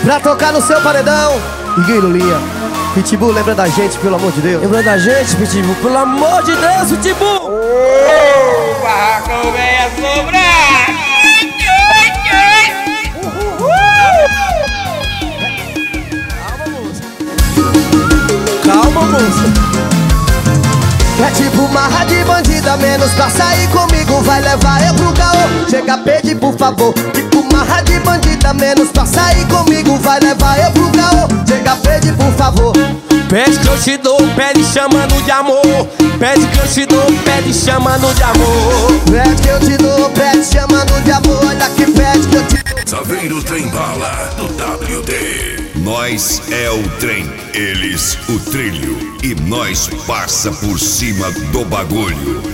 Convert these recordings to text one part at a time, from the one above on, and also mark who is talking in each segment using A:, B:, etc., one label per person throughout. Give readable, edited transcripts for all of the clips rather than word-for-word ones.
A: pra tocar no seu paredão. Iguinho Lulinha, Pitbull, lembra da gente, pelo amor de Deus.
B: Lembra da gente, Pitbull, pelo amor de Deus, Pitbull.
C: O barracão vem assombrar.
B: Calma, moça.
A: É tipo marra de bandida, menos pra sair comigo vai levar eu pro caô. Chega, pede por favor. Tipo marra de bandida, menos pra sair comigo vai levar eu pro caô. Chega, pede por favor.
B: Pede que eu te dou, pede chamando de amor. Pede que eu te dou, pede chamando de amor.
A: Pede que eu te dou, pede chamando de amor. Olha que pede que eu te dou.
D: Saveiro Trem Bala do WD. Nós é o trem, eles o trilho. E nós passa por cima do bagulho.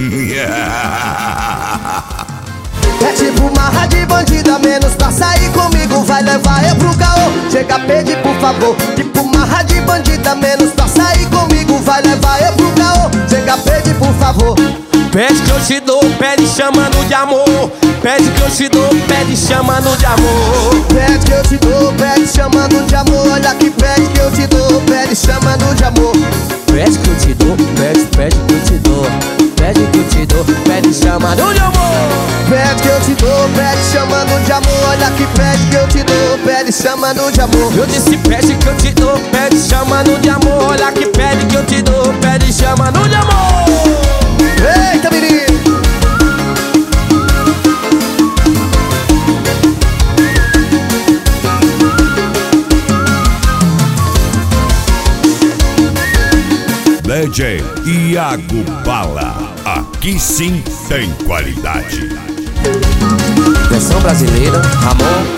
A: É tipo marra de bandida, menos pra sair comigo vai levar eu pro caô. Chega, pede por favor. Tipo marra de bandida, menos pra sair comigo vai levar eu pro caô. Chega, pede por favor.
B: Pede que eu te dou, pede chamando de amor. Pede que eu te dou, pede chamando de amor.
A: Pede que eu te dou, pede chamando de amor. Olha que pede que eu te dou, pede chamando de amor.
B: Pede que eu te dou, pede que eu te dou. Pede que eu te dou, pede chamando de amor.
A: Pede que eu te dou, pede chamando de amor. Olha que pede que eu te dou, pede chamando de amor.
B: Eu disse pede que eu te dou, pede chamando de amor. Olha que pede que eu te dou, pede chamando de amor.
A: Eita, menino!
D: DJ Iago Bala. Aqui sim tem qualidade.
B: Versão brasileira, Ramon